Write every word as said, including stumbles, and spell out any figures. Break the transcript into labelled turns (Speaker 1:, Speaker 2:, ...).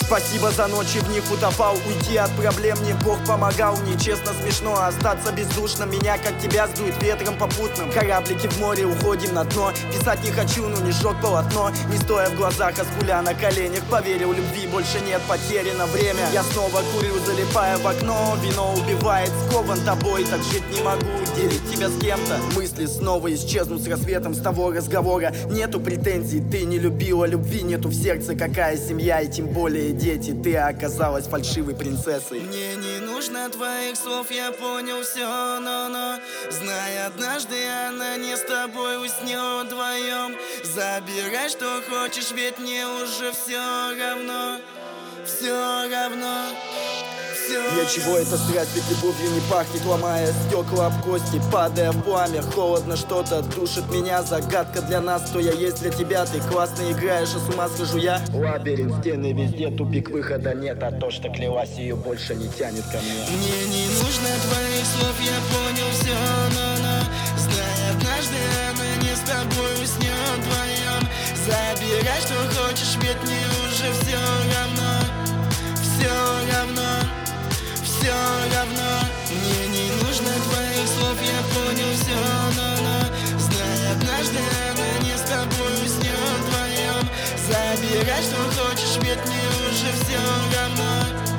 Speaker 1: Спасибо за ночи, в них утопал. Уйти от проблем мне Бог помогал. Мне честно смешно остаться бездушным. Меня как тебя сдует ветром попутным. Кораблики в море, уходим на дно. Писать не хочу, но не жёг полотно. Не стоя в глазах, а скуля на коленях. Поверил, любви больше нет, потеряно время. Я снова курю, залипая в окно. Вино убивает, скован тобой. Так жить не могу, делить тебя с кем-то. Мысли снова исчезнут с рассветом. С того разговора нету претензий. Ты не любила, любви нету в сердце. Какая семья и тем более дети. Ты оказалась фальшивой принцессой.
Speaker 2: Мне не нужно твоих слов, я понял все, но-но. Знай, однажды она не с тобой уснет вдвоем. Забирай, что хочешь, ведь мне уже все равно. Все равно.
Speaker 1: Для чего эта страсть, ведь любовью не пахнет, ломая стекла об кости, падая в пламя. Холодно что-то душит меня, загадка для нас, кто я есть для тебя. Ты классно играешь, а с ума схожу я. Лабиринт, стены везде, тупик, выхода нет. А то, что клялась, ее больше не тянет ко мне.
Speaker 2: Мне не нужно твоих слов, я понял все, но-но. Знай, однажды она не с тобой уснет вдвоем. Забирай, что хочешь, ведь мне уже все равно. Все равно. Все равно, мне не нужно твоих слов, я понял все, но-но. Знай, однажды она не с тобой уснет вдвоем. Забирай, что хочешь, ведь мне уже все равно.